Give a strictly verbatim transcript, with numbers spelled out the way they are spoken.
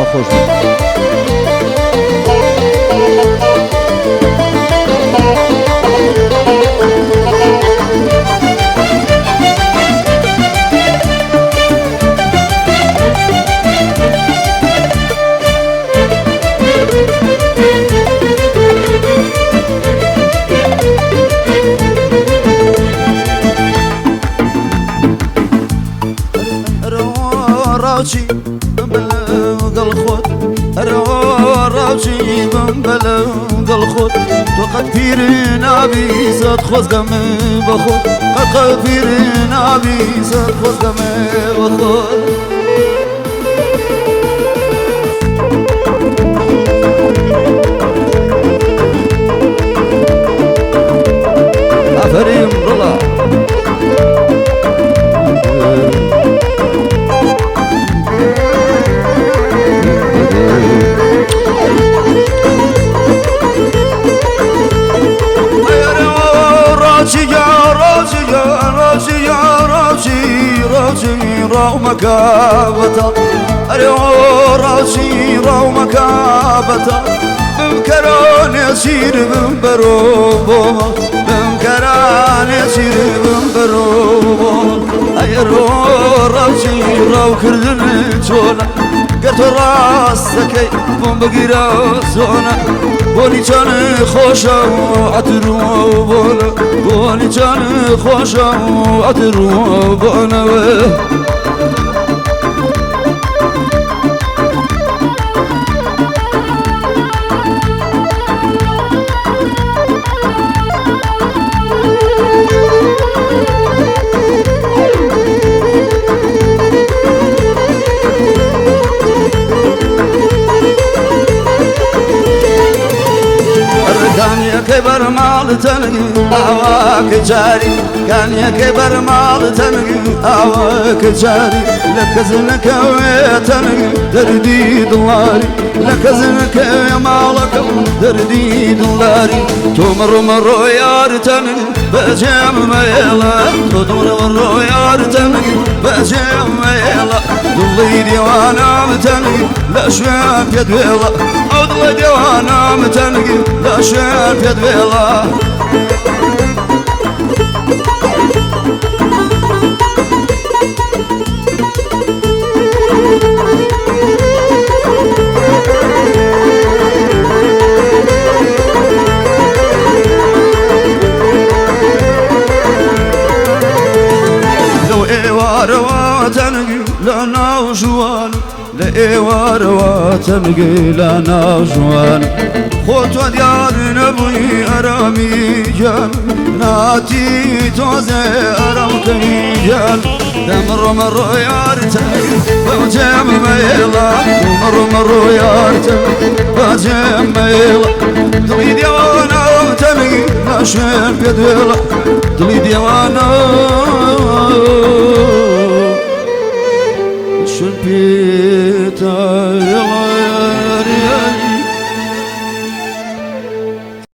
خوش راوچی بلغل خود راوچی بلغل خود تو قد پیر نبی زد خوزگم بخود قد قد پیر نبی زد خوزگم بخود آفرین رولا راو مكابتا أريو راسي راو مكابتا بمكران يسير بمبروبوما بمكران يسير بمبروبوما أيرو راسي راو كردن تونا قرت راستكي بوم بقيرا زونا بوني جان خوشا عطرو بونا بوني جان خوشا عطرو بونا كان يكبر مال تنقي هواك جاري كان يكبر مال تنقي هواك جاري لك زنك ويا تنقي دردي دولاري لك زنك يا مالك دردي دولاري تمر مرو يار تنقي بجام ميلا تمر مرو يار تنقي بجام ميلا ضلي ديوانا متنقي لا شوية يدويلا ضلي ديوانا متنقي لا شوية يدويلا لو إيوار واتنقي لنا وجوان لإيوار واتنقي لنا وجوان خوت ديار نبوي أرامي جان ناتي توزي أرامكي جان دمر مرو يارتنقي بجام ميلا مر مرو يارتنقي بجام ميلا دلي ديوانا وتنقي ناشم يدويلا دلي ديوانا